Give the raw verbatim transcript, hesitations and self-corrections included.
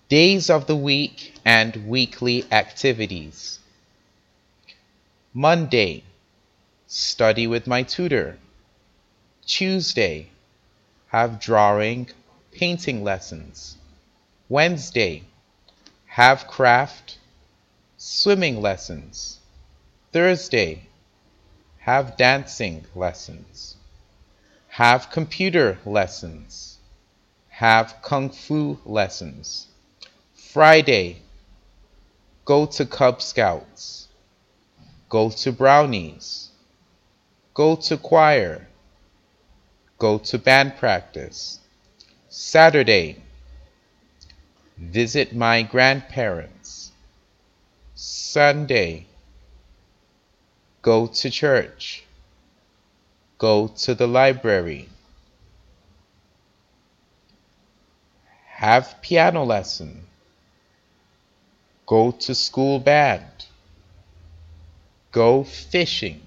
Days of the week and weekly activities. Monday, study with my tutor. Tuesday, have drawing, painting lessons. Wednesday, have craft, swimming lessons. Thursday, have dancing lessons. Have computer lessons. Have kung fu lessons. Friday, go to Cub Scouts. Go to Brownies. Go to choir. Go to band practice. Saturday, visit my grandparents. Sunday, go to church. Go to the library. Have piano lesson. Go to school band. Go fishing.